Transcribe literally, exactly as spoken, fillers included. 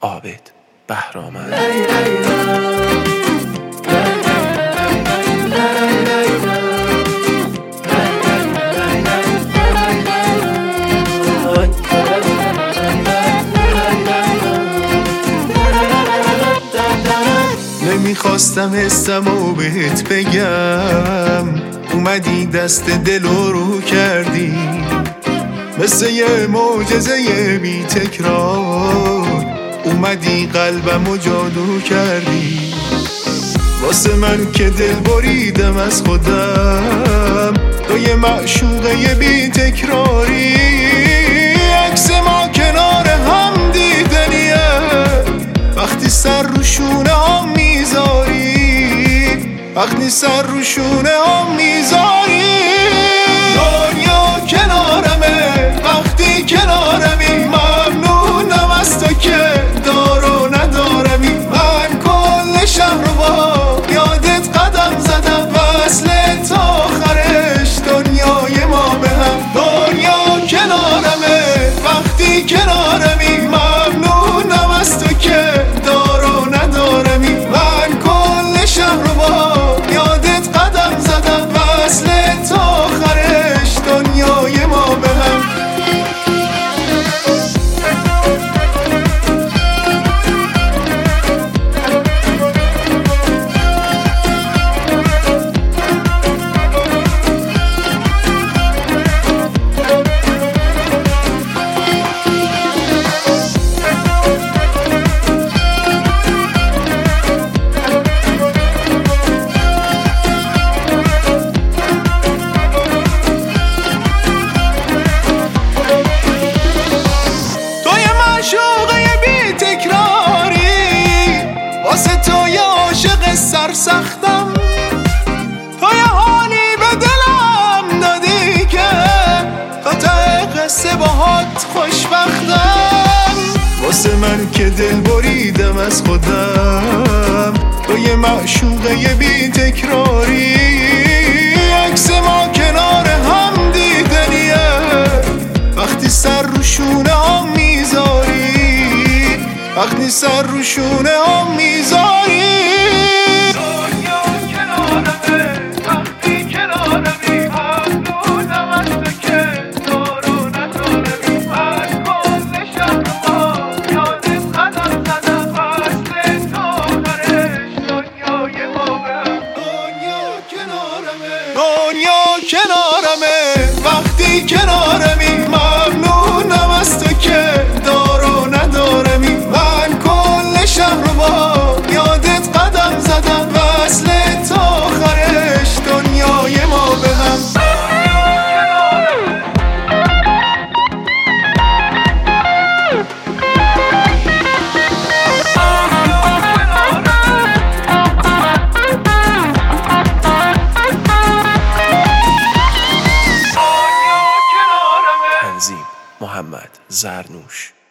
عابد بهرامند. نمیخواستم حسمو بهت بگم، اومدی دست دلو رو کردی، مثل یه معجزه بی تکرار اومدی قلبمو جادو کردی. واسه من که دل بریدم از خودم، تو یه معشوقه بی تکراری. عکس ما کنار هم دیدنیه، وقتی سر رو شونه هم میذاری، وقتی سر رو شونه هم میذاری. دنیا کنارمه وقتی کنارمی، ممنونم از تو که دارو ندارمی. من کل شهر رو با یادت قدم زدم، وصل تا آخرش دنیای ما به هم. دنیا کنارمه وقتی کنارمی، ممنونم از تو که دارو ندارمی. من کل شهر رو با یادت قدم زدم، وصل تا آخرش دنیای ما به هم. واسه تو یه عاشق سرسختم، تو یه حالی به دلم دادی که تا ته قصه باهات خوشبختم. واسه من که دل بریدم از خودم، تو یه معشوقه بی تکراری. عکس ما کنار هم دیدنیه، وقتی سر رو شونه هم میذاری، وقتی سر رو شونه هم میذاری. دنیا کنارمه وقتی کنارمی، ممنونم از تو که دارو ندارمی. من کل شهر ما یادت قدم زدم، وصل تا آخرش دنیای ما به هم. دنیا کنارمه دنیا کنارمه وقتی کنارمی، ممنونم از تو که دارو ندارمی. من کل شهر رو با یادت قدم زدم، وصل تا آخرش دنیای ما به هم. تنظیم محمد زرنوش.